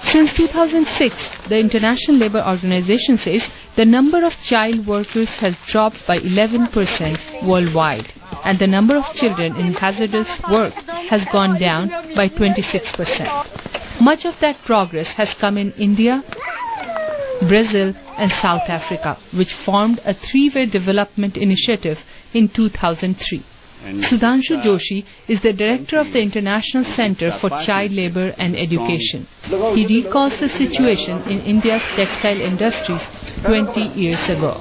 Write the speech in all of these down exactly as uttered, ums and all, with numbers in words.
Since two thousand six, the International Labour Organization says the number of child workers has dropped by eleven percent worldwide, and the number of children in hazardous work has gone down by twenty-six percent. Much of that progress has come in India, Brazil and South Africa, which formed a three-way development initiative in two thousand three. Sudhanshu Joshi is the director of the International Center for Child Labour and Education. He recalls the situation in India's textile industries twenty years ago.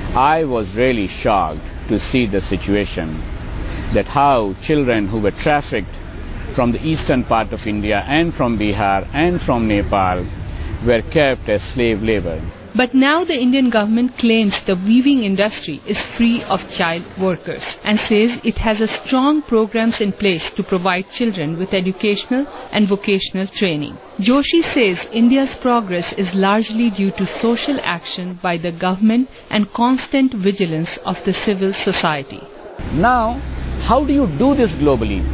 I was really shocked to see the situation, that how children who were trafficked from the eastern part of India and from Bihar and from Nepal were kept as slave labor. But now the Indian government claims the weaving industry is free of child workers and says it has a strong programs in place to provide children with educational and vocational training. Joshi says India's progress is largely due to social action by the government and constant vigilance of the civil society. Now, how do you do this globally?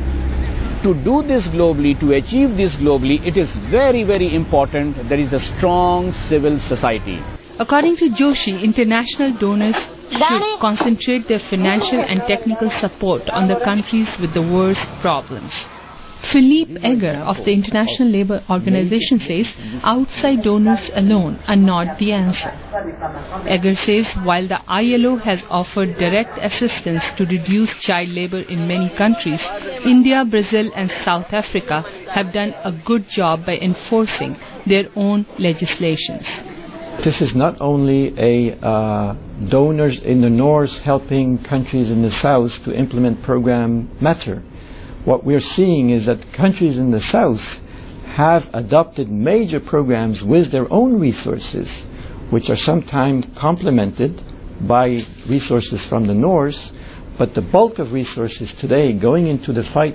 To do this globally, to achieve this globally, it is very, very important there is a strong civil society. According to Joshi, international donors should concentrate their financial and technical support on the countries with the worst problems. Philippe Egger of the International Labour Organization says outside donors alone are not the answer. Egger says while the I L O has offered direct assistance to reduce child labour in many countries, India, Brazil and South Africa have done a good job by enforcing their own legislations. This is not only a uh, donors in the north helping countries in the south to implement program matter. What we're seeing is that countries in the south have adopted major programs with their own resources, which are sometimes complemented by resources from the north, but the bulk of resources today going into the fight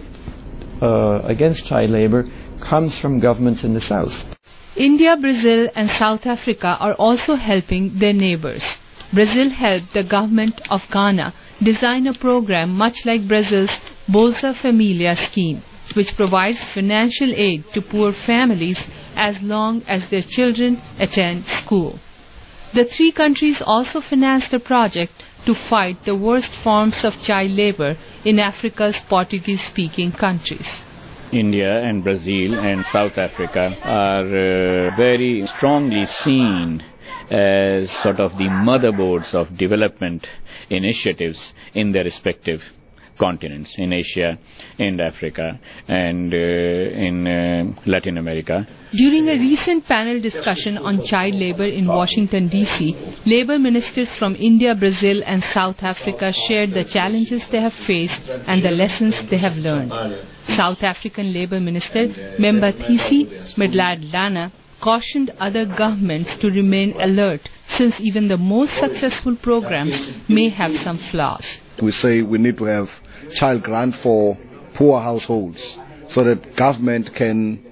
uh, against child labor comes from governments in the south. India, Brazil and South Africa are also helping their neighbours. Brazil helped the government of Ghana design a program much like Brazil's Bolsa Familia scheme, which provides financial aid to poor families as long as their children attend school. The three countries also financed a project to fight the worst forms of child labour in Africa's Portuguese-speaking countries. India and Brazil and South Africa are uh, very strongly seen as sort of the motherboards of development initiatives in their respective continents, in Asia, in Africa, and uh, in uh, Latin America. During a recent panel discussion on child labour in Washington, D C, labour ministers from India, Brazil and South Africa shared the challenges they have faced and the lessons they have learned. South African Labour Minister Membathisi Madladlana cautioned other governments to remain alert since even the most successful programs may have some flaws. We say we need to have child grant for poor households so that government can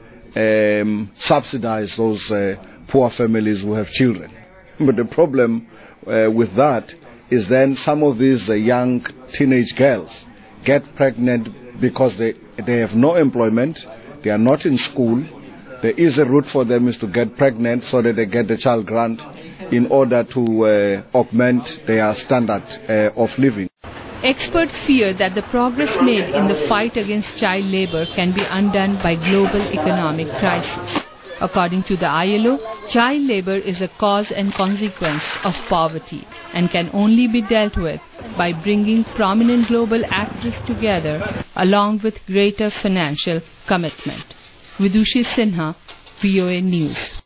um, subsidize those uh, poor families who have children. But the problem uh, with that is then some of these uh, young teenage girls get pregnant because they, they have no employment, they are not in school. The easy route for them is to get pregnant so that they get the child grant in order to uh, augment their standard uh, of living. Experts fear that the progress made in the fight against child labour can be undone by global economic crisis. According to the I L O, child labour is a cause and consequence of poverty and can only be dealt with by bringing prominent global actors together along with greater financial commitment. Vidushi Sinha, V O A News.